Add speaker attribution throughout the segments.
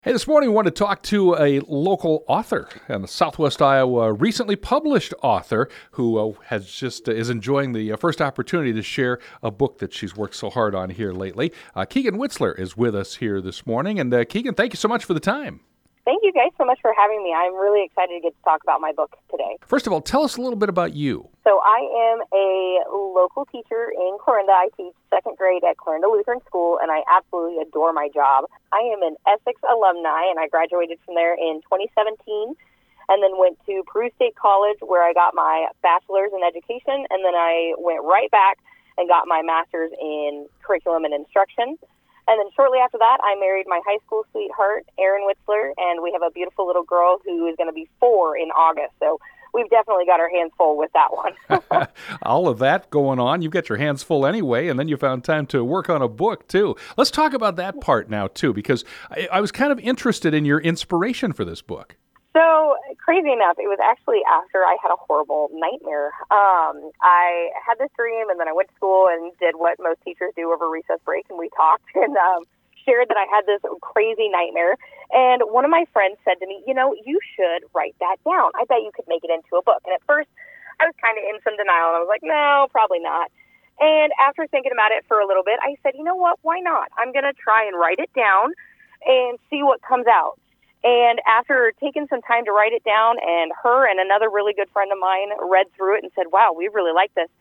Speaker 1: Hey, this morning we want to talk to a local author and a Southwest Iowa recently published author who is enjoying the first opportunity to share a book that she's worked so hard on here lately. Keegan Witzler is with us here this morning. And Keegan, thank you so much for the time.
Speaker 2: Thank you guys so much for having me. I'm really excited to get to talk about my book today.
Speaker 1: First of all, tell us a little bit about you.
Speaker 2: So I am a local teacher in Clarinda. I teach second grade at Clarinda Lutheran School, and I absolutely adore my job. I am an Essex alumni, and I graduated from there in 2017, and then went to Peru State College, where I got my bachelor's in education, and then I went right back and got my master's in curriculum and instruction. And then shortly after that, I married my high school sweetheart, Erin Witzler, and we have a beautiful little girl who is going to be 4 in August. So we've definitely got our hands full with that one.
Speaker 1: All of that going on. You've got your hands full anyway, and then you found time to work on a book, too. Let's talk about that part now, too, because I was kind of interested in your inspiration for this book.
Speaker 2: So, crazy enough, it was actually after I had a horrible nightmare. I had this dream, and then I went to school and did what most teachers do over recess break, and we talked and shared that I had this crazy nightmare. And one of my friends said to me, you should write that down. I bet you could make it into a book. And at first, I was kind of in some denial, and I was like, no, probably not. And after thinking about it for a little bit, I said, you know what, why not? I'm going to try and write it down and see what comes out. And after taking some time to write it down, and her and another really good friend of mine read through it and said, wow, we really like this,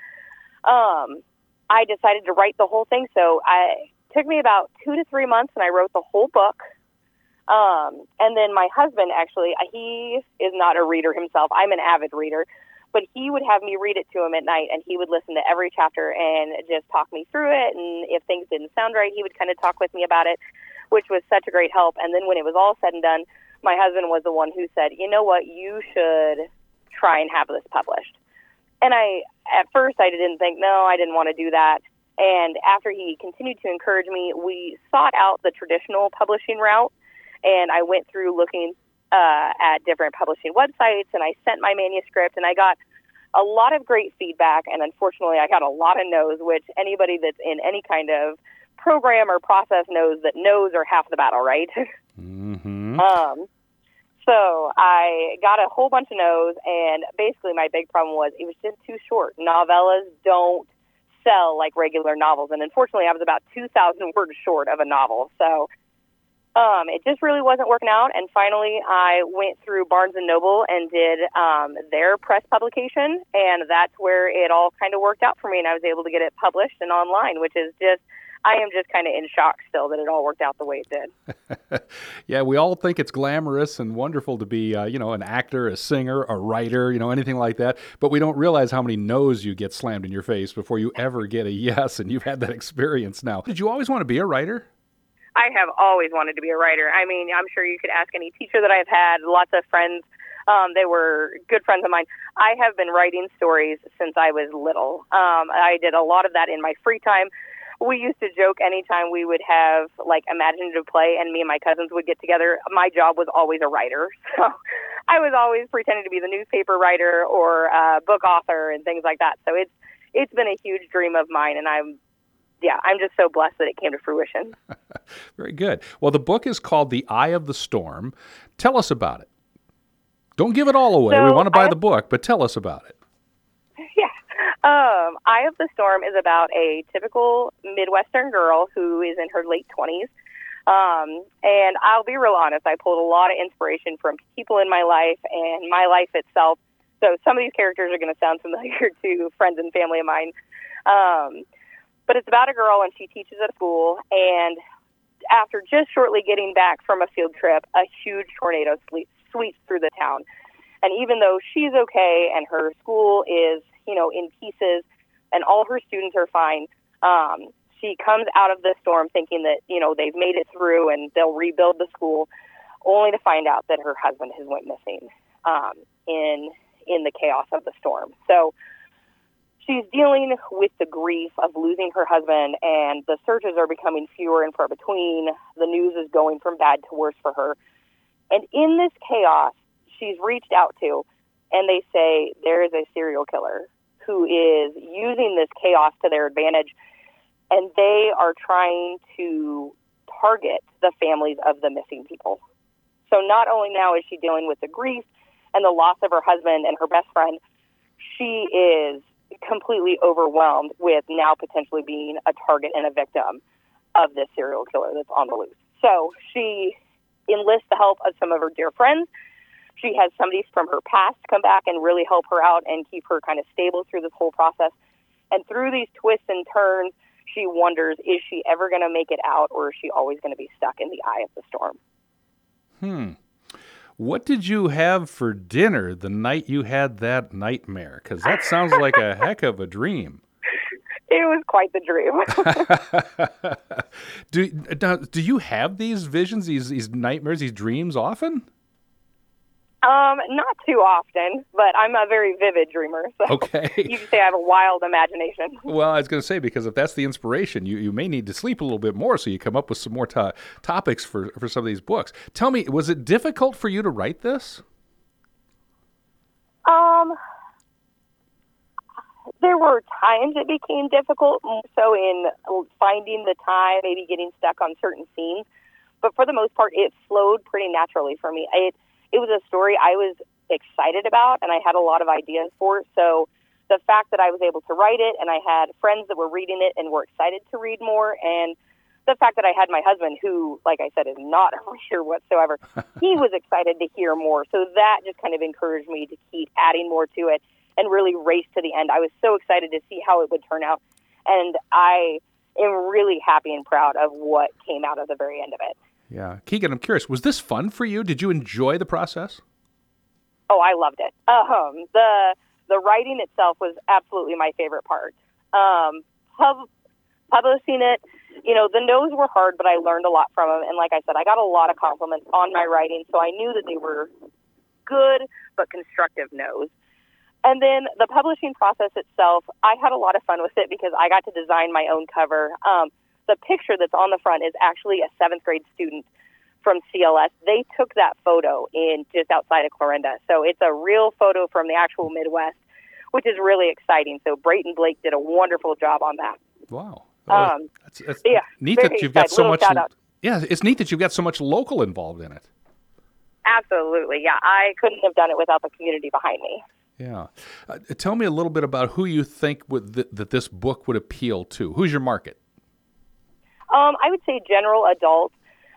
Speaker 2: I decided to write the whole thing. So it took me about 2 to 3 months, and I wrote the whole book. And then my husband, actually, he is not a reader himself. I'm an avid reader. But he would have me read it to him at night, and he would listen to every chapter and just talk me through it. And if things didn't sound right, he would kind of talk with me about it, which was such a great help. And then when it was all said and done, my husband was the one who said, you know what, you should try and have this published. And at first I didn't think, no, I didn't want to do that. And after he continued to encourage me, we sought out the traditional publishing route, and I went through looking at different publishing websites, and I sent my manuscript, and I got a lot of great feedback, and unfortunately I got a lot of no's, which anybody that's in any kind of program or process knows that no's are half the battle, right?
Speaker 1: Mm-hmm.
Speaker 2: So I got a whole bunch of no's, and basically my big problem was it was just too short. Novellas don't sell like regular novels, and unfortunately I was about 2,000 words short of a novel, so it just really wasn't working out. And finally I went through Barnes & Noble and did their press publication, and that's where it all kind of worked out for me, and I was able to get it published and online, which is just, I am just kind of in shock still that it all worked out the way it did.
Speaker 1: Yeah, we all think it's glamorous and wonderful to be, an actor, a singer, a writer, anything like that. But we don't realize how many no's you get slammed in your face before you ever get a yes, and you've had that experience now. Did you always want to be a writer?
Speaker 2: I have always wanted to be a writer. I mean, I'm sure you could ask any teacher that I've had, lots of friends. They were good friends of mine. I have been writing stories since I was little. I did a lot of that in my free time. We used to joke anytime we would have like imaginative play and me and my cousins would get together, my job was always a writer. So I was always pretending to be the newspaper writer or book author and things like that. So it's been a huge dream of mine, and I'm just so blessed that it came to fruition.
Speaker 1: Very good. Well, the book is called The Eye of the Storm. Tell us about it. Don't give it all away.
Speaker 2: So
Speaker 1: we want to buy the book, but tell us about it.
Speaker 2: Yeah. Eye of the Storm is about a typical Midwestern girl who is in her late 20s. And I'll be real honest, I pulled a lot of inspiration from people in my life and my life itself. So some of these characters are going to sound familiar to friends and family of mine. But it's about a girl, and she teaches at a school, and after just shortly getting back from a field trip, a huge tornado sweeps through the town. And even though she's okay and her school is, in pieces and all her students are fine, she comes out of the storm thinking that, they've made it through and they'll rebuild the school, only to find out that her husband has went missing in the chaos of the storm. So she's dealing with the grief of losing her husband, and the searches are becoming fewer and far between. The news is going from bad to worse for her. And in this chaos, she's reached out to, and they say there is a serial killer who is using this chaos to their advantage, and they are trying to target the families of the missing people. So not only now is she dealing with the grief and the loss of her husband and her best friend, she is completely overwhelmed with now potentially being a target and a victim of this serial killer that's on the loose. So she enlists the help of some of her dear friends. She has somebody from her past come back and really help her out and keep her kind of stable through this whole process. And through these twists and turns, she wonders, is she ever going to make it out, or is she always going to be stuck in the eye of the storm?
Speaker 1: What did you have for dinner the night you had that nightmare? Because that sounds like a heck of a dream.
Speaker 2: It was quite the
Speaker 1: dream. Do you have these visions, these nightmares, these dreams often?
Speaker 2: Not too often, but I'm a very vivid dreamer. So
Speaker 1: okay.
Speaker 2: You can say I have a wild imagination.
Speaker 1: Well, I was going to say, because if that's the inspiration, you may need to sleep a little bit more so you come up with some more topics for some of these books. Tell me, was it difficult for you to write this?
Speaker 2: There were times it became difficult, so in finding the time, maybe getting stuck on certain scenes. But for the most part, it flowed pretty naturally for me. It was a story I was excited about, and I had a lot of ideas for it. So the fact that I was able to write it, and I had friends that were reading it and were excited to read more, and the fact that I had my husband, who, like I said, is not a reader whatsoever, he was excited to hear more. So that just kind of encouraged me to keep adding more to it and really race to the end. I was so excited to see how it would turn out, and I am really happy and proud of what came out of the very end of it.
Speaker 1: Yeah. Keegan, I'm curious, was this fun for you? Did you enjoy the process?
Speaker 2: Oh, I loved it. The writing itself was absolutely my favorite part. Publishing it, the no's were hard, but I learned a lot from them. And like I said, I got a lot of compliments on my writing, so I knew that they were good but constructive no's. And then the publishing process itself, I had a lot of fun with it because I got to design my own cover. The picture that's on the front is actually a 7th grade student from CLS. They took that photo in just outside of Clarinda. So it's a real photo from the actual Midwest, which is really exciting. So Brayton Blake did a wonderful job on that.
Speaker 1: Wow. That's
Speaker 2: yeah,
Speaker 1: neat that you've got so much.
Speaker 2: Shout-out.
Speaker 1: Yeah, it's neat that you've got so much local involved in it.
Speaker 2: Absolutely. Yeah, I couldn't have done it without the community behind me.
Speaker 1: Yeah. Tell me a little bit about who you think that this book would appeal to. Who's your market?
Speaker 2: I would say general adult.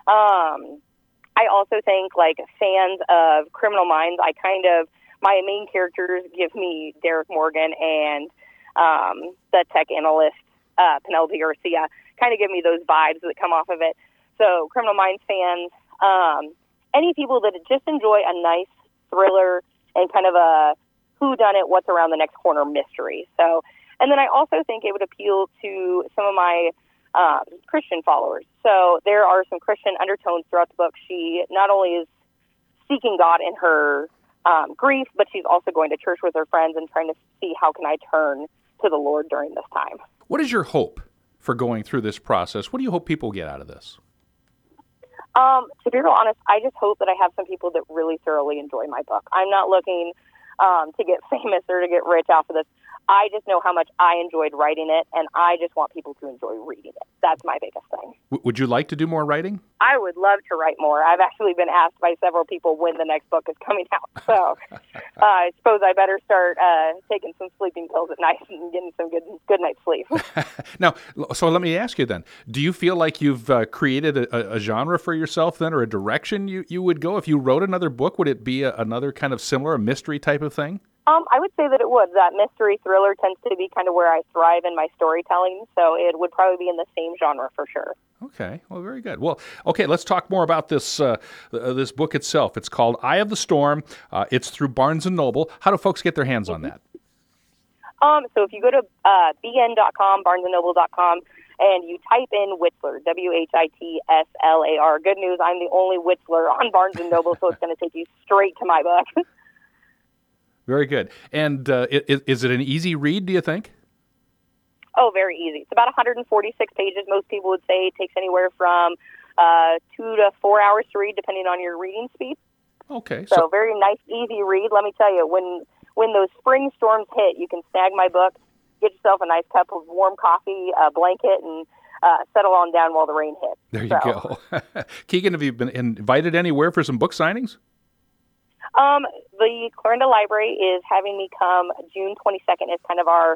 Speaker 2: I also think like fans of Criminal Minds. My main characters give me Derek Morgan and the tech analyst Penelope Garcia. Kind of give me those vibes that come off of it. So Criminal Minds fans, any people that just enjoy a nice thriller and kind of a whodunit, what's around the next corner mystery. So, and then I also think it would appeal to some of my Christian followers. So there are some Christian undertones throughout the book. She not only is seeking God in her grief, but she's also going to church with her friends and trying to see how can I turn to the Lord during this time.
Speaker 1: What is your hope for going through this process? What do you hope people get out of this?
Speaker 2: To be real honest, I just hope that I have some people that really thoroughly enjoy my book. I'm not looking to get famous or to get rich off of this. I just know how much I enjoyed writing it, and I just want people to enjoy reading it. That's my biggest thing.
Speaker 1: Would you like to do more writing?
Speaker 2: I would love to write more. I've actually been asked by several people when the next book is coming out. So I suppose I better start taking some sleeping pills at night and getting some good night's sleep.
Speaker 1: Now, so let me ask you then, do you feel like you've created a genre for yourself then, or a direction you would go? If you wrote another book, would it be another kind of similar, a mystery type of thing?
Speaker 2: I would say that it would. That mystery thriller tends to be kind of where I thrive in my storytelling, so it would probably be in the same genre for sure.
Speaker 1: Okay, well, very good. Well, okay, let's talk more about this this book itself. It's called Eye of the Storm. It's through Barnes & Noble. How do folks get their hands on that?
Speaker 2: So if you go to bn.com, barnesandnoble.com, and you type in Whistler, Whitslar. Good news, I'm the only Whistler on Barnes & Noble, so it's going to take you straight to my book.
Speaker 1: Very good. And is it an easy read, do you think?
Speaker 2: Oh, very easy. It's about 146 pages. Most people would say it takes anywhere from 2 to 4 hours to read, depending on your reading speed.
Speaker 1: Okay.
Speaker 2: So very nice, easy read. Let me tell you, when those spring storms hit, you can snag my book, get yourself a nice cup of warm coffee, a blanket, and settle on down while the rain hits.
Speaker 1: There you go. Keegan, have you been invited anywhere for some book signings?
Speaker 2: The Clarinda Library is having me come June 22nd is kind of our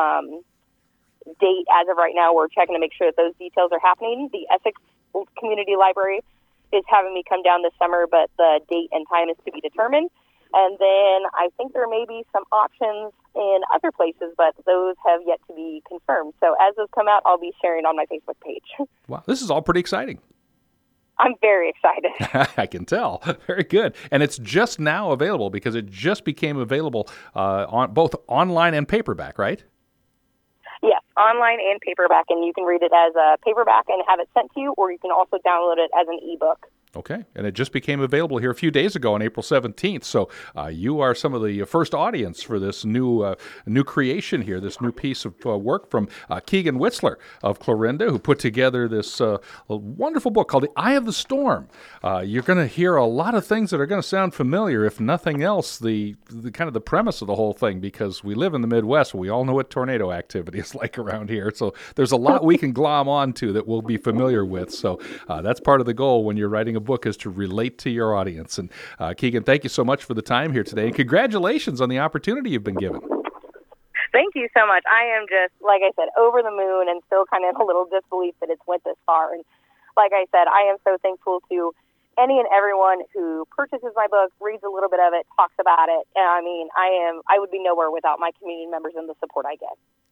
Speaker 2: date as of right now. We're checking to make sure that those details are happening. The Essex Community Library is having me come down this summer, but the date and time is to be determined. And then I think there may be some options in other places, but those have yet to be confirmed. So as those come out, I'll be sharing on my Facebook page.
Speaker 1: Wow, this is all pretty exciting.
Speaker 2: I'm very excited.
Speaker 1: I can tell. Very good. And it's just now available because it just became available on both online and paperback, right?
Speaker 2: Yes, online and paperback, and you can read it as a paperback and have it sent to you, or you can also download it as an ebook.
Speaker 1: Okay, and it just became available here a few days ago on April 17th, so you are some of the first audience for this new creation here, this new piece of work from Keegan Witzler of Clarinda, who put together this wonderful book called The Eye of the Storm. You're going to hear a lot of things that are going to sound familiar, if nothing else, the kind of the premise of the whole thing, because we live in the Midwest, we all know what tornado activity is like around here, so there's a lot we can glom onto that we'll be familiar with, so that's part of the goal when you're writing a book, is to relate to your audience. And Keegan, thank you so much for the time here today, and congratulations on the opportunity you've been given.
Speaker 2: Thank you so much. I am just, like I said, over the moon and still kind of in a little disbelief that it's went this far. And like I said, I am so thankful to any and everyone who purchases my book, reads a little bit of it, talks about it. And I mean, I would be nowhere without my community members and the support I get.